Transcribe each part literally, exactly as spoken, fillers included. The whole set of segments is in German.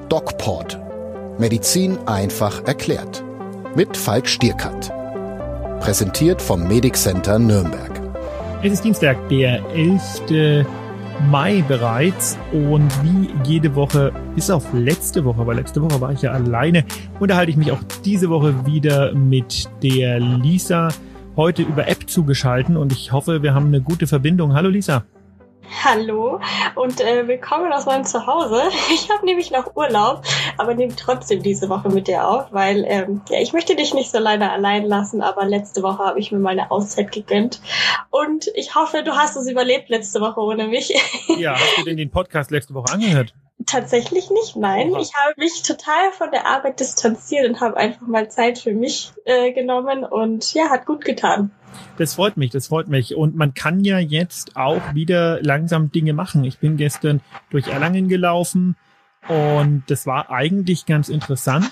DocPort. Medizin einfach erklärt. Mit Falk Stierkant. Präsentiert vom Medic Center Nürnberg. Es ist Dienstag, der elfte Mai bereits, und wie jede Woche, bis auf letzte Woche, weil letzte Woche war ich ja alleine, unterhalte ich mich auch diese Woche wieder mit der Lisa, heute über App zugeschalten, und ich hoffe, wir haben eine gute Verbindung. Hallo Lisa. Hallo und äh, willkommen aus meinem Zuhause. Ich habe nämlich noch Urlaub, aber nehme trotzdem diese Woche mit dir auf, weil ähm, ja, ich möchte dich nicht so leider allein lassen, aber letzte Woche habe ich mir mal eine Auszeit gegönnt und ich hoffe, du hast es überlebt letzte Woche ohne mich. Ja, hast du denn den Podcast letzte Woche angehört? Tatsächlich nicht, nein. Oha. Ich habe mich total von der Arbeit distanziert und habe einfach mal Zeit für mich äh, genommen und ja, hat gut getan. Das freut mich, das freut mich. Und man kann ja jetzt auch wieder langsam Dinge machen. Ich bin gestern durch Erlangen gelaufen und das war eigentlich ganz interessant.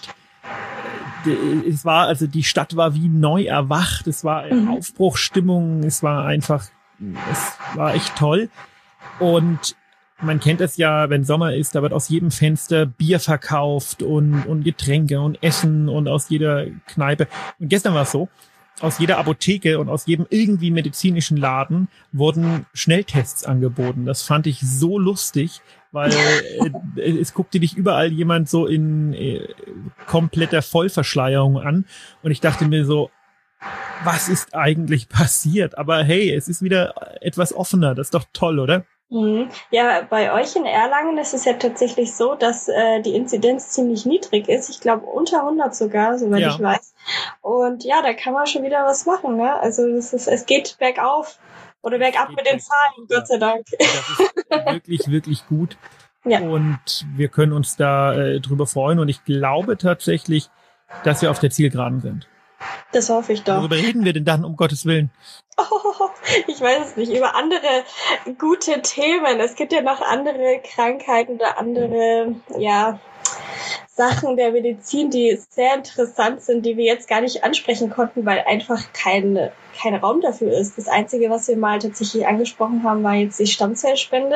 Es war, also die Stadt war wie neu erwacht. Es war mhm. Aufbruchsstimmung. Es war einfach, es war echt toll. Und man kennt es ja, wenn Sommer ist, da wird aus jedem Fenster Bier verkauft und, und Getränke und Essen und aus jeder Kneipe. Und gestern war es so, aus jeder Apotheke und aus jedem irgendwie medizinischen Laden wurden Schnelltests angeboten. Das fand ich so lustig, weil äh, es guckte dich überall jemand so in äh, kompletter Vollverschleierung an. Und ich dachte mir so, was ist eigentlich passiert? Aber hey, es ist wieder etwas offener. Das ist doch toll, oder? Ja, bei euch in Erlangen ist es ja tatsächlich so, dass äh, die Inzidenz ziemlich niedrig ist. Ich glaube unter hundert sogar, soweit ja. ich weiß. Und ja, da kann man schon wieder was machen, ne? Also das ist, es geht bergauf oder bergab mit den Zahlen, Gott sei Dank. Das ist wirklich, wirklich gut. Ja. Und wir können uns da äh, drüber freuen. Und ich glaube tatsächlich, dass wir auf der Zielgeraden sind. Das hoffe ich doch. Worüber reden wir denn dann, um Gottes Willen? Oh, ich weiß es nicht. Über andere gute Themen. Es gibt ja noch andere Krankheiten oder andere, ja, Sachen der Medizin, die sehr interessant sind, die wir jetzt gar nicht ansprechen konnten, weil einfach kein, kein Raum dafür ist. Das Einzige, was wir mal tatsächlich angesprochen haben, war jetzt die Stammzellspende.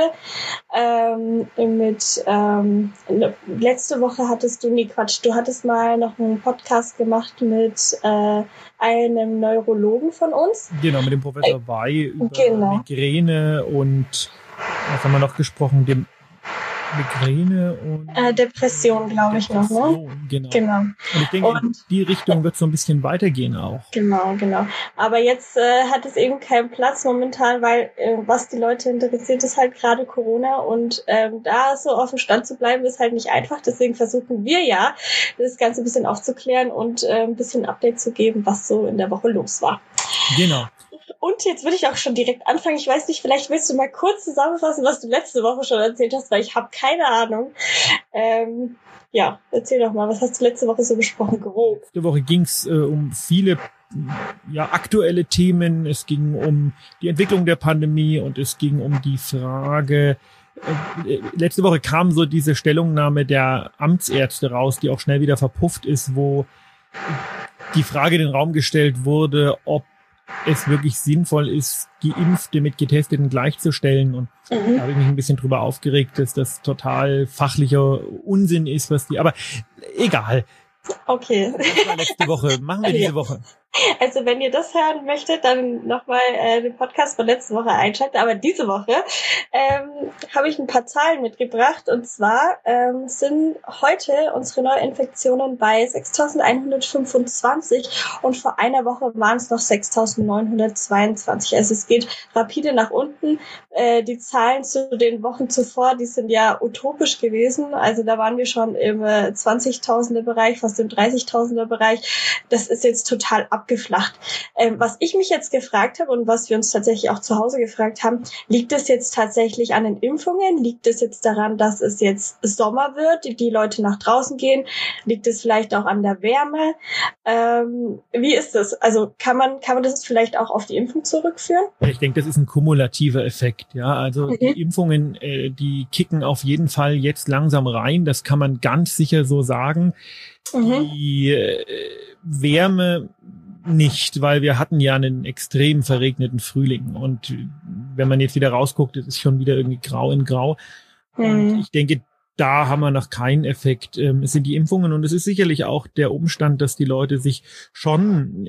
Ähm, mit ähm, letzte Woche hattest du, nee Quatsch, du hattest mal noch einen Podcast gemacht mit äh, einem Neurologen von uns. Genau, mit dem Professor äh, Wey über genau. Migräne und was haben wir noch gesprochen, dem Migräne und äh, Depression, glaube ich noch, ne? Genau. genau. Und ich denke, und, in die Richtung wird es so ein bisschen weitergehen auch. Genau, genau. Aber jetzt äh, hat es eben keinen Platz momentan, weil äh, was die Leute interessiert, ist halt gerade Corona, und ähm, da so auf dem Stand zu bleiben, ist halt nicht einfach. Deswegen versuchen wir ja, das Ganze ein bisschen aufzuklären und äh, ein bisschen Update zu geben, was so in der Woche los war. Genau. Und jetzt würde ich auch schon direkt anfangen. Ich weiß nicht, vielleicht willst du mal kurz zusammenfassen, was du letzte Woche schon erzählt hast, weil ich habe keine Ahnung. Ähm, ja, erzähl doch mal, was hast du letzte Woche so besprochen, grob? Letzte Woche ging es äh, um viele ja, aktuelle Themen. Es ging um die Entwicklung der Pandemie und es ging um die Frage, äh, letzte Woche kam so diese Stellungnahme der Amtsärzte raus, die auch schnell wieder verpufft ist, wo die Frage in den Raum gestellt wurde, ob es wirklich sinnvoll ist, Geimpfte mit Getesteten gleichzustellen. Und mhm. da habe ich mich ein bisschen drüber aufgeregt, dass das total fachlicher Unsinn ist, was die, aber egal. Okay. Das war letzte Woche. Machen wir diese Woche. Also wenn ihr das hören möchtet, dann nochmal äh, den Podcast von letzte Woche einschalten. Aber diese Woche ähm, habe ich ein paar Zahlen mitgebracht. Und zwar ähm, sind heute unsere Neuinfektionen bei sechstausendeinhundertfünfundzwanzig und vor einer Woche waren es noch sechstausendneunhundertzweiundzwanzig. Also es geht rapide nach unten. Äh, die Zahlen zu den Wochen zuvor, die sind ja utopisch gewesen. Also da waren wir schon im äh, zwanzigtausender Bereich, fast im dreißigtausender Bereich. Das ist jetzt total ab abgeflacht. Ähm, was ich mich jetzt gefragt habe und was wir uns tatsächlich auch zu Hause gefragt haben, liegt es jetzt tatsächlich an den Impfungen? Liegt es jetzt daran, dass es jetzt Sommer wird, die Leute nach draußen gehen? Liegt es vielleicht auch an der Wärme? Ähm, wie ist das? Also kann man kann man das vielleicht auch auf die Impfung zurückführen? Ich denke, das ist ein kumulativer Effekt. Ja, also mhm. die Impfungen, äh, die kicken auf jeden Fall jetzt langsam rein. Das kann man ganz sicher so sagen. Mhm. Die äh, Wärme nicht, weil wir hatten ja einen extrem verregneten Frühling, und wenn man jetzt wieder rausguckt, es ist schon wieder irgendwie grau in grau. Mhm. Und ich denke, da haben wir noch keinen Effekt. Ähm, es sind die Impfungen und es ist sicherlich auch der Umstand, dass die Leute sich schon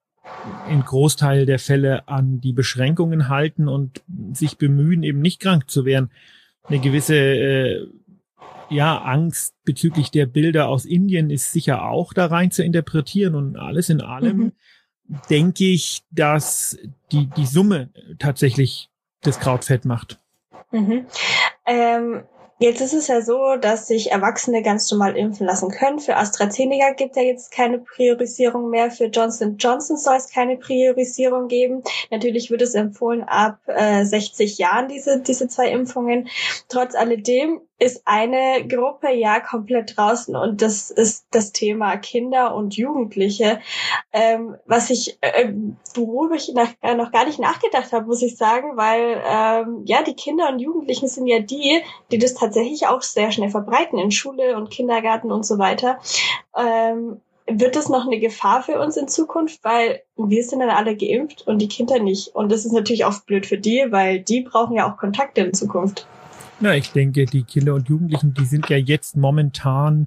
in Großteil der Fälle an die Beschränkungen halten und sich bemühen, eben nicht krank zu werden. Eine gewisse äh, ja, Angst bezüglich der Bilder aus Indien ist sicher auch da rein zu interpretieren und alles in allem mhm. denke ich, dass die, die Summe tatsächlich das Kraut fett macht. Mhm. Ähm, jetzt ist es ja so, dass sich Erwachsene ganz normal impfen lassen können. Für AstraZeneca gibt es ja jetzt keine Priorisierung mehr. Für Johnson und Johnson soll es keine Priorisierung geben. Natürlich wird es empfohlen ab äh, sechzig Jahren, diese, diese zwei Impfungen. Trotz alledem ist eine Gruppe ja komplett draußen und das ist das Thema Kinder und Jugendliche, ähm, was ich, äh, worüber ich nach, äh, noch gar nicht nachgedacht habe, muss ich sagen, weil ähm, ja, die Kinder und Jugendlichen sind ja die, die das tatsächlich auch sehr schnell verbreiten in Schule und Kindergarten und so weiter. Ähm, wird das noch eine Gefahr für uns in Zukunft, weil wir sind dann alle geimpft und die Kinder nicht. Und das ist natürlich auch blöd für die, weil die brauchen ja auch Kontakte in Zukunft. Na, ich denke, die Kinder und Jugendlichen, die sind ja jetzt momentan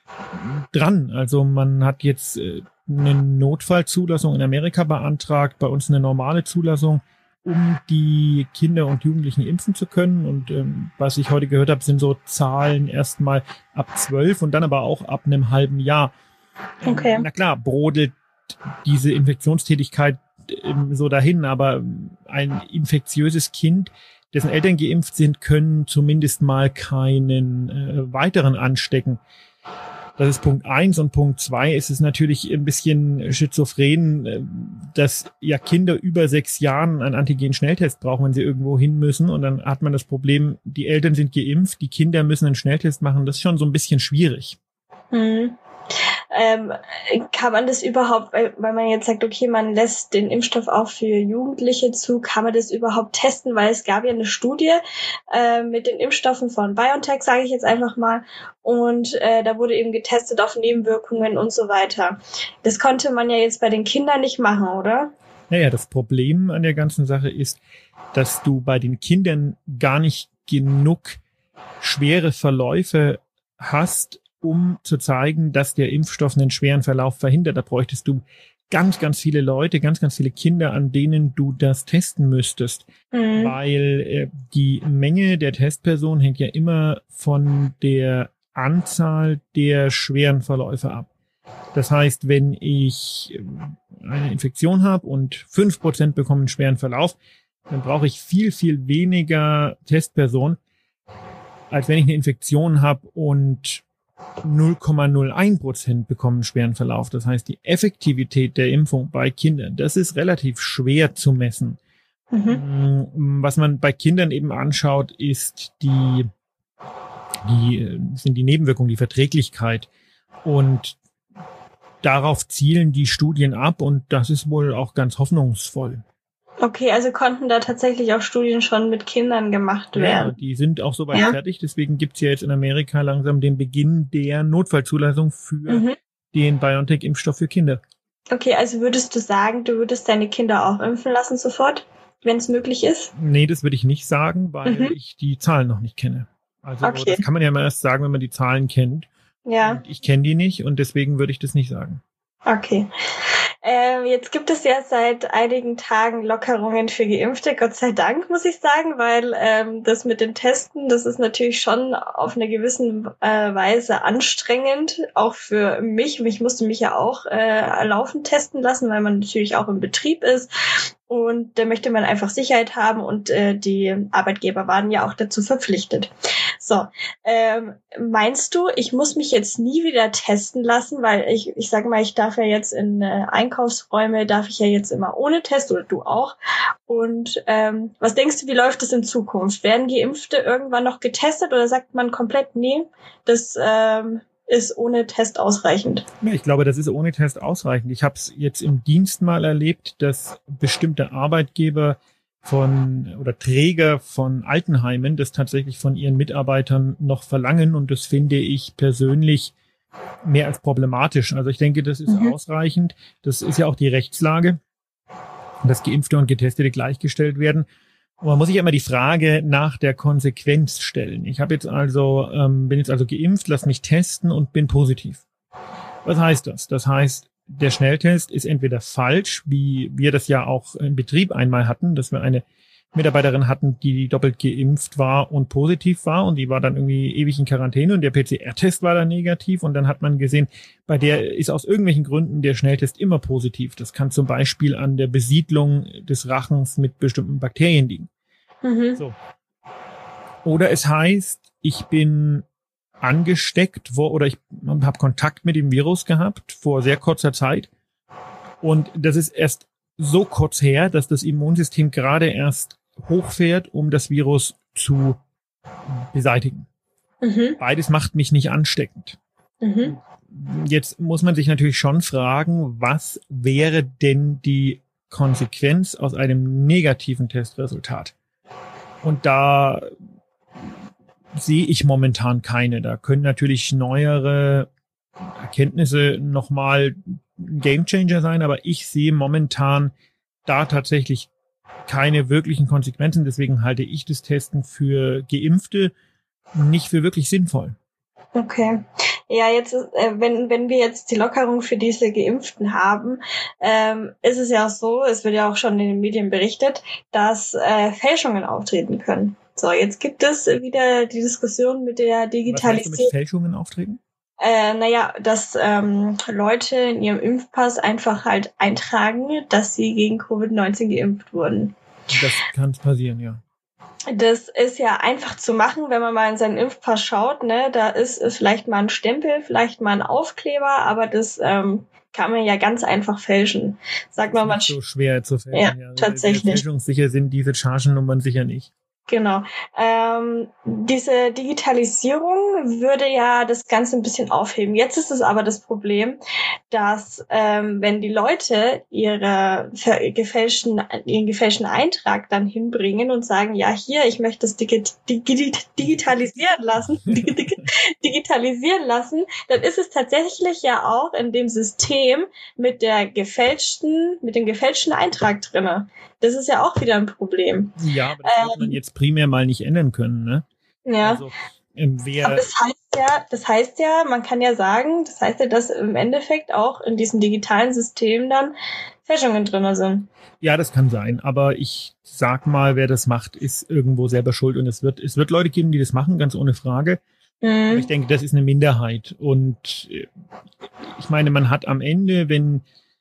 dran. Also man hat jetzt äh, eine Notfallzulassung in Amerika beantragt, bei uns eine normale Zulassung, um die Kinder und Jugendlichen impfen zu können. Und ähm, was ich heute gehört habe, sind so Zahlen erstmal ab zwölf und dann aber auch ab einem halben Jahr. Okay. Ähm, na klar, brodelt diese Infektionstätigkeit ähm, so dahin, aber ein infektiöses Kind, dessen Eltern geimpft sind, können zumindest mal keinen äh, weiteren anstecken. Das ist Punkt eins. Und Punkt zwei ist es natürlich ein bisschen schizophren, äh, dass ja Kinder über sechs Jahren einen Antigen-Schnelltest brauchen, wenn sie irgendwo hin müssen. Und dann hat man das Problem, die Eltern sind geimpft, die Kinder müssen einen Schnelltest machen. Das ist schon so ein bisschen schwierig. Hm. Ähm, kann man das überhaupt, weil, weil man jetzt sagt, okay, man lässt den Impfstoff auch für Jugendliche zu, kann man das überhaupt testen? Weil es gab ja eine Studie äh, mit den Impfstoffen von BioNTech, sage ich jetzt einfach mal, und äh, da wurde eben getestet auf Nebenwirkungen und so weiter. Das konnte man ja jetzt bei den Kindern nicht machen, oder? Naja, das Problem an der ganzen Sache ist, dass du bei den Kindern gar nicht genug schwere Verläufe hast, um zu zeigen, dass der Impfstoff einen schweren Verlauf verhindert. Da bräuchtest du ganz, ganz viele Leute, ganz, ganz viele Kinder, an denen du das testen müsstest. Mhm. Weil äh, die Menge der Testpersonen hängt ja immer von der Anzahl der schweren Verläufe ab. Das heißt, wenn ich eine Infektion habe und fünf Prozent bekommen einen schweren Verlauf, dann brauche ich viel, viel weniger Testpersonen, als wenn ich eine Infektion habe und null Komma null eins Prozent bekommen einen schweren Verlauf. Das heißt, die Effektivität der Impfung bei Kindern, das ist relativ schwer zu messen. Mhm. Was man bei Kindern eben anschaut, ist die, die, sind die Nebenwirkungen, die Verträglichkeit. Und darauf zielen die Studien ab und das ist wohl auch ganz hoffnungsvoll. Okay, also konnten da tatsächlich auch Studien schon mit Kindern gemacht werden? Ja, die sind auch soweit ja. fertig. Deswegen gibt's ja jetzt in Amerika langsam den Beginn der Notfallzulassung für mhm. den BioNTech-Impfstoff für Kinder. Okay, also würdest du sagen, du würdest deine Kinder auch impfen lassen sofort, wenn es möglich ist? Nee, das würde ich nicht sagen, weil mhm. ich die Zahlen noch nicht kenne. Also okay. Das kann man ja mal erst sagen, wenn man die Zahlen kennt. Ja. Und ich kenne die nicht und deswegen würde ich das nicht sagen. Okay. Ähm, jetzt gibt es ja seit einigen Tagen Lockerungen für Geimpfte, Gott sei Dank, muss ich sagen, weil ähm, das mit den Testen, das ist natürlich schon auf eine gewisse äh, Weise anstrengend, auch für mich. Ich musste mich ja auch äh, laufend testen lassen, weil man natürlich auch im Betrieb ist. Und da möchte man einfach Sicherheit haben und äh, die Arbeitgeber waren ja auch dazu verpflichtet. So, ähm, meinst du, ich muss mich jetzt nie wieder testen lassen, weil ich, ich sage mal, ich darf ja jetzt in äh, Einkaufsräume, darf ich ja jetzt immer ohne Test oder du auch. Und ähm, was denkst du, wie läuft das in Zukunft? Werden Geimpfte irgendwann noch getestet oder sagt man komplett, nee, das ähm, ist ohne Test ausreichend? Ja, ich glaube, das ist ohne Test ausreichend. Ich habe es jetzt im Dienst mal erlebt, dass bestimmte Arbeitgeber von oder Träger von Altenheimen das tatsächlich von ihren Mitarbeitern noch verlangen und das finde ich persönlich mehr als problematisch. Also ich denke, das ist mhm. ausreichend. Das ist ja auch die Rechtslage, dass Geimpfte und Getestete gleichgestellt werden. Und man muss sich ja immer die Frage nach der Konsequenz stellen. Ich habe jetzt also, ähm, bin jetzt also geimpft, lass mich testen und bin positiv. Was heißt das? Das heißt, der Schnelltest ist entweder falsch, wie wir das ja auch im Betrieb einmal hatten, dass wir eine Mitarbeiterin hatten, die doppelt geimpft war und positiv war und die war dann irgendwie ewig in Quarantäne und der P C R-Test war dann negativ und dann hat man gesehen, bei der ist aus irgendwelchen Gründen der Schnelltest immer positiv. Das kann zum Beispiel an der Besiedlung des Rachens mit bestimmten Bakterien liegen. Mhm. So. Oder es heißt, ich bin angesteckt wo, oder ich habe Kontakt mit dem Virus gehabt vor sehr kurzer Zeit und das ist erst so kurz her, dass das Immunsystem gerade erst hochfährt, um das Virus zu beseitigen. Mhm. Beides macht mich nicht ansteckend. Mhm. Jetzt muss man sich natürlich schon fragen, was wäre denn die Konsequenz aus einem negativen Testresultat? Und da sehe ich momentan keine. Da können natürlich neuere Erkenntnisse nochmal ein Gamechanger sein, aber ich sehe momentan da tatsächlich keine wirklichen Konsequenzen. Deswegen halte ich das Testen für Geimpfte nicht für wirklich sinnvoll. Okay. Ja, jetzt, äh, wenn, wenn wir jetzt die Lockerung für diese Geimpften haben, ähm, ist es ja auch so, es wird ja auch schon in den Medien berichtet, dass äh, Fälschungen auftreten können. So, jetzt gibt es wieder die Diskussion mit der Digitalisierung. Was heißt mit Fälschungen auftreten? Äh, naja, dass ähm, Leute in ihrem Impfpass einfach halt eintragen, dass sie gegen Covid neunzehn geimpft wurden. Das kann passieren, ja. Das ist ja einfach zu machen, wenn man mal in seinen Impfpass schaut, ne, da ist vielleicht mal ein Stempel, vielleicht mal ein Aufkleber, aber das ähm, kann man ja ganz einfach fälschen. Sag mal, man so schwer zu fälschen. Ja, ja. tatsächlich. Fälschungssicher sind diese Chargennummern sicher nicht. Genau. Ähm, diese Digitalisierung würde ja das Ganze ein bisschen aufheben. Jetzt ist es aber das Problem, dass ähm, wenn die Leute ihre gefälschten, ihren gefälschten Eintrag dann hinbringen und sagen, ja hier, ich möchte es digi- digi- digitalisieren lassen, digitalisieren lassen, dann ist es tatsächlich ja auch in dem System mit der gefälschten, mit dem gefälschten Eintrag drinne. Das ist ja auch wieder ein Problem. Ja, aber das ähm, wird man jetzt primär mal nicht ändern können, ne? Ja. Also, ähm, wer aber das heißt ja, das heißt ja, man kann ja sagen, das heißt ja, dass im Endeffekt auch in diesem digitalen System dann Fälschungen drin sind. Ja, das kann sein, aber ich sag mal, wer das macht, ist irgendwo selber schuld und es wird, es wird Leute geben, die das machen, ganz ohne Frage. Mhm. Aber ich denke, das ist eine Minderheit und ich meine, man hat am Ende, wenn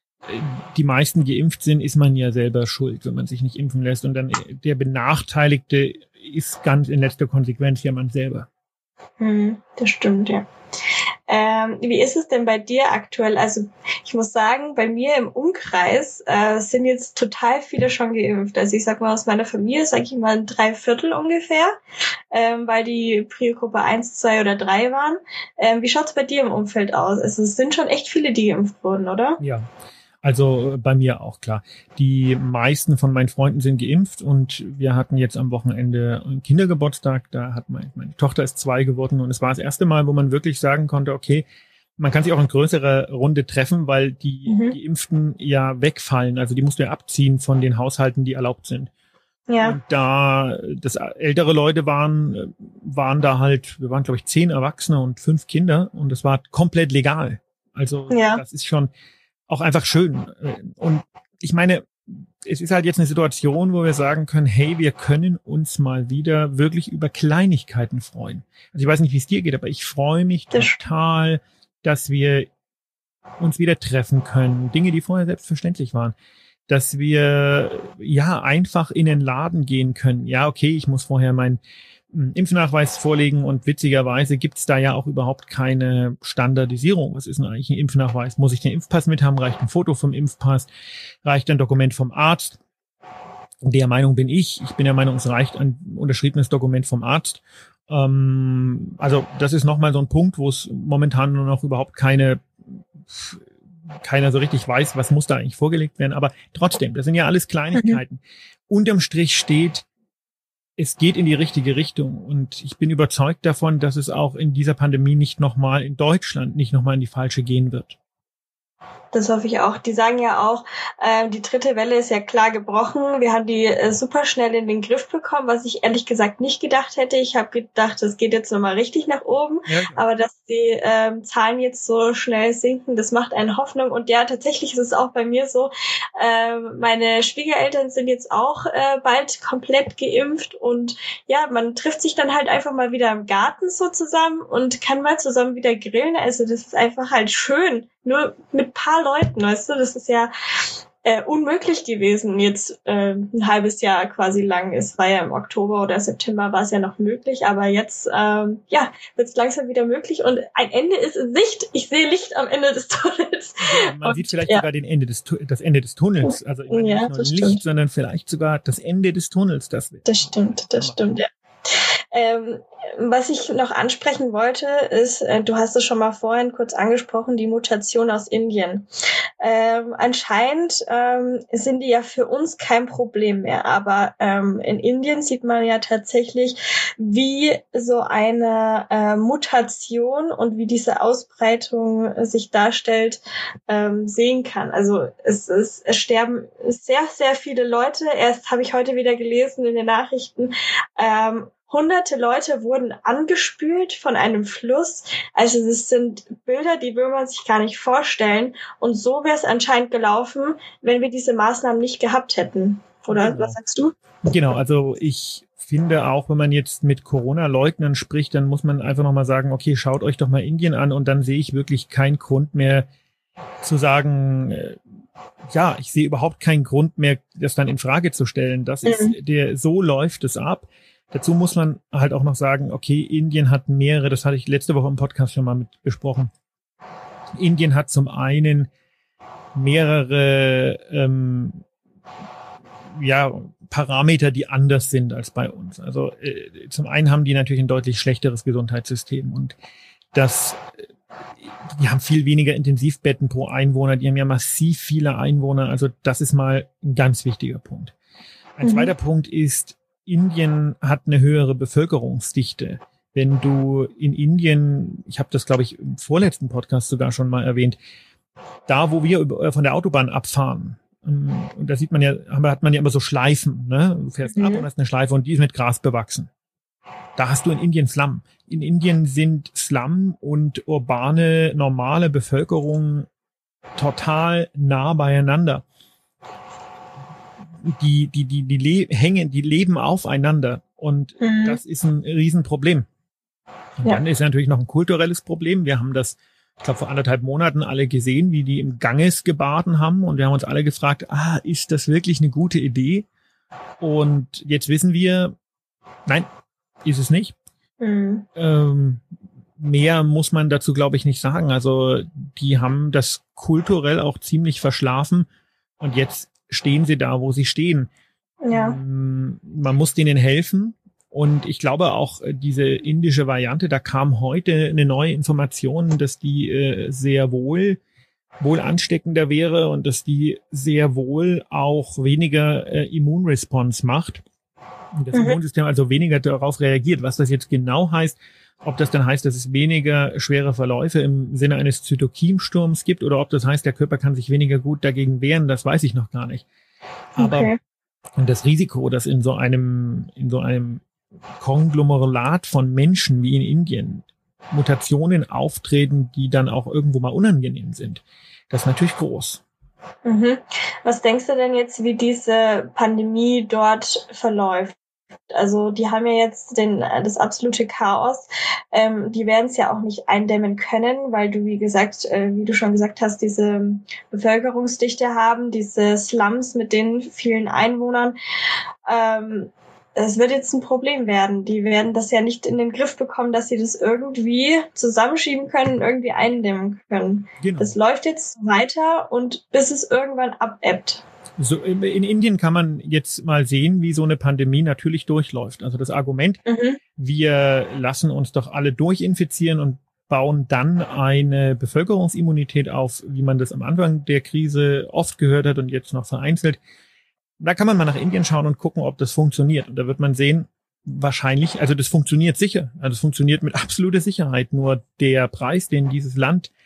die meisten geimpft sind, ist man ja selber schuld, wenn man sich nicht impfen lässt. Und dann der Benachteiligte ist ganz in letzter Konsequenz ja man selber. Hm, das stimmt, ja. Ähm, wie ist es denn bei dir aktuell? Also ich muss sagen, bei mir im Umkreis äh, sind jetzt total viele schon geimpft. Also ich sag mal, aus meiner Familie sage ich mal drei Viertel ungefähr, ähm, weil die Prio-Gruppe eins, zwei oder drei waren. Ähm, wie schaut's bei dir im Umfeld aus? Also es sind schon echt viele, die geimpft wurden, oder? Ja. Also bei mir auch, klar. Die meisten von meinen Freunden sind geimpft und wir hatten jetzt am Wochenende einen Kindergeburtstag. Da hat mein, meine Tochter ist zwei geworden und es war das erste Mal, wo man wirklich sagen konnte, okay, man kann sich auch in größerer Runde treffen, weil die mhm. Geimpften ja wegfallen. Also die musst du ja abziehen von den Haushalten, die erlaubt sind. Ja. Und da das ältere Leute waren, waren da halt, wir waren glaube ich zehn Erwachsene und fünf Kinder und das war komplett legal. Also ja. Das ist schon auch einfach schön. Und ich meine, es ist halt jetzt eine Situation, wo wir sagen können, hey, wir können uns mal wieder wirklich über Kleinigkeiten freuen. Also ich weiß nicht, wie es dir geht, aber ich freue mich total, dass wir uns wieder treffen können. Dinge, die vorher selbstverständlich waren. Dass wir ja einfach in den Laden gehen können. Ja, okay, ich muss vorher meinen Impfnachweis vorlegen und witzigerweise gibt's da ja auch überhaupt keine Standardisierung. Was ist denn eigentlich ein Impfnachweis? Muss ich den Impfpass mit haben? Reicht ein Foto vom Impfpass? Reicht ein Dokument vom Arzt? Der Meinung bin ich. Ich bin der Meinung, es reicht ein unterschriebenes Dokument vom Arzt. Ähm, also das ist nochmal so ein Punkt, wo es momentan nur noch überhaupt keine keiner so richtig weiß, was muss da eigentlich vorgelegt werden. Aber trotzdem, das sind ja alles Kleinigkeiten. Mhm. Unterm Strich steht, es geht in die richtige Richtung und ich bin überzeugt davon, dass es auch in dieser Pandemie nicht nochmal in Deutschland nicht nochmal in die falsche gehen wird. Das hoffe ich auch. Die sagen ja auch, äh, die dritte Welle ist ja klar gebrochen. Wir haben die äh, super schnell in den Griff bekommen, was ich ehrlich gesagt nicht gedacht hätte. Ich habe gedacht, das geht jetzt nochmal richtig nach oben. Ja, ja. Aber dass die äh, Zahlen jetzt so schnell sinken, das macht einen Hoffnung. Und ja, tatsächlich ist es auch bei mir so. Äh, meine Schwiegereltern sind jetzt auch äh, bald komplett geimpft. Und ja, man trifft sich dann halt einfach mal wieder im Garten so zusammen und kann mal zusammen wieder grillen. Also das ist einfach halt schön. Nur mit ein paar Leuten, weißt du, das ist ja äh, unmöglich gewesen, jetzt äh, ein halbes Jahr quasi lang. Es war ja im Oktober oder September war es ja noch möglich, aber jetzt ähm, ja, wird es langsam wieder möglich und ein Ende ist in Sicht. Ich sehe Licht am Ende des Tunnels. Ja, man und, sieht vielleicht ja. sogar den Ende des, das Ende des Tunnels. Also ich meine, ja, nicht nur Licht, stimmt. sondern vielleicht sogar das Ende des Tunnels. Das, das stimmt, das stimmt, ja. Ähm, was ich noch ansprechen wollte, ist, äh, du hast es schon mal vorhin kurz angesprochen, die Mutation aus Indien. Ähm, anscheinend ähm, sind die ja für uns kein Problem mehr, aber ähm, in Indien sieht man ja tatsächlich, wie so eine äh, Mutation und wie diese Ausbreitung äh, sich darstellt, ähm, sehen kann. Also es, es, es sterben sehr, sehr viele Leute. Erst habe ich heute wieder gelesen in den Nachrichten, ähm, hunderte Leute wurden angespült von einem Fluss. Also es sind Bilder, die will man sich gar nicht vorstellen. Und so wäre es anscheinend gelaufen, wenn wir diese Maßnahmen nicht gehabt hätten. Oder genau. Was sagst du? Genau, also ich finde auch, wenn man jetzt mit Corona-Leugnern spricht, dann muss man einfach nochmal sagen, okay, schaut euch doch mal Indien an und dann sehe ich wirklich keinen Grund mehr zu sagen, äh, ja, ich sehe überhaupt keinen Grund mehr, das dann in Frage zu stellen. Das ist mhm. der, so läuft es ab. Dazu muss man halt auch noch sagen, okay, Indien hat mehrere, das hatte ich letzte Woche im Podcast schon mal mit besprochen. Indien hat zum einen mehrere ähm, ja, Parameter, die anders sind als bei uns. Also äh, zum einen haben die natürlich ein deutlich schlechteres Gesundheitssystem und das, die haben viel weniger Intensivbetten pro Einwohner, die haben ja massiv viele Einwohner, also das ist mal ein ganz wichtiger Punkt. Ein mhm. zweiter Punkt ist, Indien hat eine höhere Bevölkerungsdichte. Wenn du in Indien, ich habe das, glaube ich, im vorletzten Podcast sogar schon mal erwähnt, da, wo wir von der Autobahn abfahren, und da sieht man ja, hat man ja immer so Schleifen, ne? Du fährst mhm. ab und hast eine Schleife und die ist mit Gras bewachsen. Da hast du in Indien Slum. In Indien sind Slum und urbane, normale Bevölkerung total nah beieinander. Die, die, die, die le- hängen, die leben aufeinander. Und mhm. das ist ein Riesenproblem. Und ja. dann ist natürlich noch ein kulturelles Problem. Wir haben das, ich glaube, vor anderthalb Monaten alle gesehen, wie die im Ganges gebaden haben. Und wir haben uns alle gefragt, ah, ist das wirklich eine gute Idee? Und jetzt wissen wir, nein, ist es nicht. Mhm. Ähm, mehr muss man dazu, glaube ich, nicht sagen. Also die haben das kulturell auch ziemlich verschlafen. Und jetzt stehen sie da, wo sie stehen. Ja. Ähm, man muss denen helfen. Und ich glaube auch, diese indische Variante, da kam heute eine neue Information, dass die äh, sehr wohl, wohl ansteckender wäre und dass die sehr wohl auch weniger äh, Immunresponse macht. Und das mhm. Immunsystem also weniger darauf reagiert. Was das jetzt genau heißt, ob das dann heißt, dass es weniger schwere Verläufe im Sinne eines Zytokinsturms gibt oder ob das heißt, der Körper kann sich weniger gut dagegen wehren, das weiß ich noch gar nicht. Aber okay. das Risiko, dass in so einem, in so einem Konglomerat von Menschen wie in Indien Mutationen auftreten, die dann auch irgendwo mal unangenehm sind, das ist natürlich groß. Mhm. Was denkst du denn jetzt, wie diese Pandemie dort verläuft? Also die haben ja jetzt den, das absolute Chaos. Ähm, die werden es ja auch nicht eindämmen können, weil du, wie gesagt, äh, wie du schon gesagt hast, diese Bevölkerungsdichte haben, diese Slums mit den vielen Einwohnern. Ähm, es wird jetzt ein Problem werden. Die werden das ja nicht in den Griff bekommen, dass sie das irgendwie zusammenschieben können und irgendwie eindämmen können. Genau. Das läuft jetzt weiter und bis es irgendwann abebbt. So, in Indien kann man jetzt mal sehen, wie so eine Pandemie natürlich durchläuft. Also das Argument, mhm. wir lassen uns doch alle durchinfizieren und bauen dann eine Bevölkerungsimmunität auf, wie man das am Anfang der Krise oft gehört hat und jetzt noch vereinzelt. Da kann man mal nach Indien schauen und gucken, ob das funktioniert. Und da wird man sehen, wahrscheinlich, also das funktioniert sicher. Also es funktioniert mit absoluter Sicherheit. Nur der Preis, den dieses Land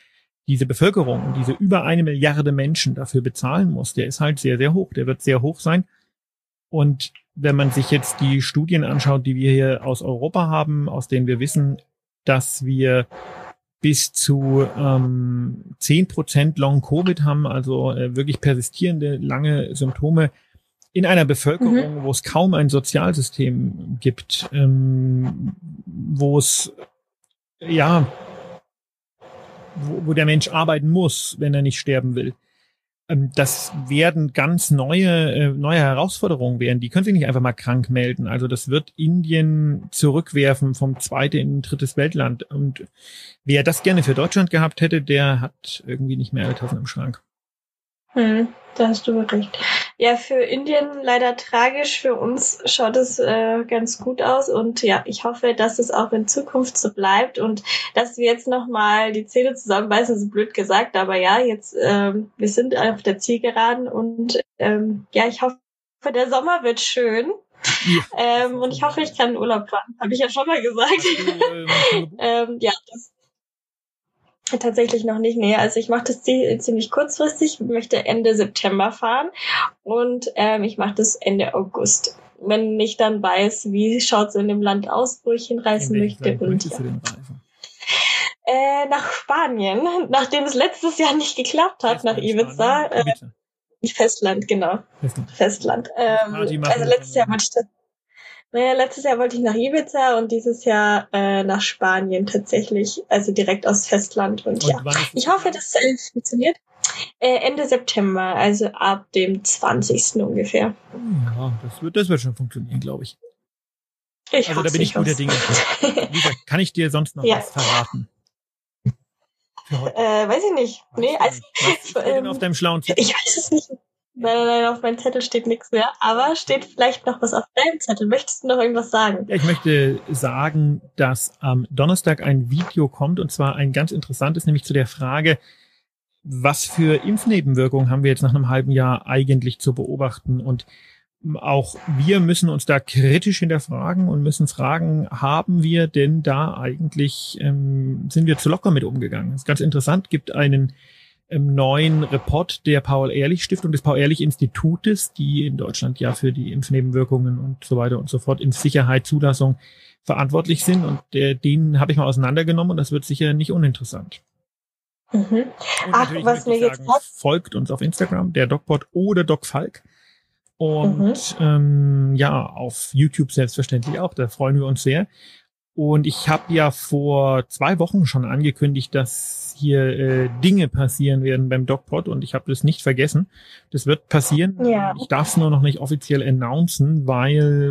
diese Bevölkerung, diese über eine Milliarde Menschen dafür bezahlen muss, der ist halt sehr, sehr hoch. Der wird sehr hoch sein. Und wenn man sich jetzt die Studien anschaut, die wir hier aus Europa haben, aus denen wir wissen, dass wir bis zu ähm, zehn Prozent Long-Covid haben, also äh, wirklich persistierende, lange Symptome in einer Bevölkerung, mhm. wo es kaum ein Sozialsystem gibt, ähm, wo es, ja, wo, wo der Mensch arbeiten muss, wenn er nicht sterben will. Ähm, das werden ganz neue, äh, neue Herausforderungen werden. Die können sich nicht einfach mal krank melden. Also das wird Indien zurückwerfen vom zweiten in ein drittes Weltland. Und wer das gerne für Deutschland gehabt hätte, der hat irgendwie nicht mehr alle Tassen im Schrank. Hm, da hast du recht. Ja, für Indien leider tragisch, für uns schaut es äh, ganz gut aus und ja, ich hoffe, dass es auch in Zukunft so bleibt und dass wir jetzt nochmal die Zähne zusammenbeißen, so blöd gesagt, aber ja, jetzt, ähm, wir sind auf der Zielgeraden und ähm, ja, ich hoffe, der Sommer wird schön. Ja. Ähm, und ich hoffe, ich kann in Urlaub fahren, habe ich ja schon mal gesagt. Du, ähm, ja, das tatsächlich noch nicht, nee. Also ich mache das ziemlich kurzfristig, möchte Ende September fahren und ähm, ich mache das Ende August. Wenn ich dann weiß, wie schaut es in dem Land aus, wo ich hinreisen in möchte. Land und ja. äh, nach Spanien, nachdem es letztes Jahr nicht geklappt hat, Festland, nach Ibiza. Äh, Festland, genau. Festland. Festland. Ähm, also letztes Jahr wollte ich das Naja, letztes Jahr wollte ich nach Ibiza und dieses Jahr äh, nach Spanien tatsächlich, also direkt aus Festland. Und, und ja, ich hoffe, dass es äh, funktioniert. Äh, Ende September, also ab dem zwanzigsten ungefähr. Ja, das wird, das wird schon funktionieren, glaube ich. ich. Also da bin ich guter Dinge. Lisa, kann ich dir sonst noch ja. was verraten? Äh, weiß ich nicht. Weiß nee, also was steht denn auf deinem schlauen Zettel? Ich weiß es nicht. Nein, nein, auf meinem Zettel steht nichts mehr. Aber steht vielleicht noch was auf deinem Zettel. Möchtest du noch irgendwas sagen? Ja, ich möchte sagen, dass am Donnerstag ein Video kommt, und zwar ein ganz interessantes, nämlich zu der Frage, was für Impfnebenwirkungen haben wir jetzt nach einem halben Jahr eigentlich zu beobachten? Und auch wir müssen uns da kritisch hinterfragen und müssen fragen, haben wir denn da eigentlich, ähm, sind wir zu locker mit umgegangen? Das ist ganz interessant, gibt einen im neuen Report der Paul-Ehrlich-Stiftung, des Paul-Ehrlich-Institutes, die in Deutschland ja für die Impfnebenwirkungen und so weiter und so fort, Impfsicherheit, Zulassung verantwortlich sind. Und der, den habe ich mal auseinandergenommen und das wird sicher nicht uninteressant. Mhm. Ach, was mir sagen, jetzt hat... folgt uns auf Instagram, der DocPod oder DocFalk. Und mhm. ähm, ja, auf YouTube selbstverständlich auch, da freuen wir uns sehr. Und ich habe ja vor zwei Wochen schon angekündigt, dass hier äh, Dinge passieren werden beim DocPod und ich habe das nicht vergessen. Das wird passieren. Ja. Ich darf es nur noch nicht offiziell announcen, weil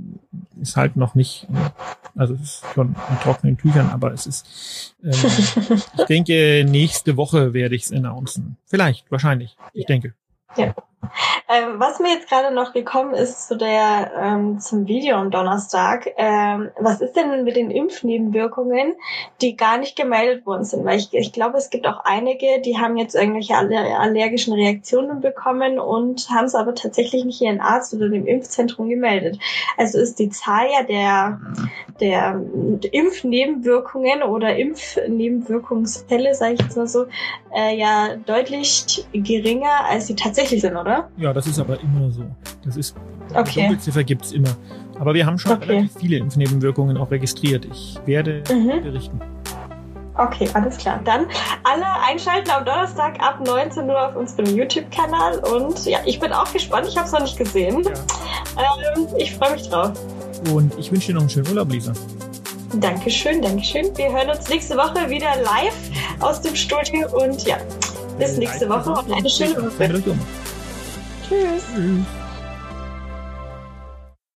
es halt noch nicht, also es ist schon in trockenen Tüchern, aber es ist, ähm, ich denke, nächste Woche werde ich es announcen. Vielleicht, wahrscheinlich, ich ja. denke. Ja. Ähm, was mir jetzt gerade noch gekommen ist zu der ähm, zum Video am Donnerstag, ähm, was ist denn mit den Impfnebenwirkungen, die gar nicht gemeldet worden sind? Weil ich, ich glaube, es gibt auch einige, die haben jetzt irgendwelche aller, allergischen Reaktionen bekommen und haben es aber tatsächlich nicht ihren Arzt oder dem Impfzentrum gemeldet. Also ist die Zahl ja der, der Impfnebenwirkungen oder Impfnebenwirkungsfälle, sage ich jetzt mal so, äh, ja deutlich geringer, als sie tatsächlich sind, oder? Ja, das ist aber immer so. Das ist, okay. Die Dunkelziffer gibt's immer. Aber wir haben schon okay. relativ viele Impfnebenwirkungen auch registriert. Ich werde mhm. berichten. Okay, alles klar. Dann alle einschalten am Donnerstag ab neunzehn Uhr auf unserem YouTube-Kanal. Und ja, ich bin auch gespannt. Ich habe es noch nicht gesehen. Ja. Ähm, ich freue mich drauf. Und ich wünsche dir noch einen schönen Urlaub, Lisa. Dankeschön, Dankeschön. Wir hören uns nächste Woche wieder live aus dem Studio. Und ja, bis nächste Woche und eine schöne Woche. Um. Tschüss. Tschüss.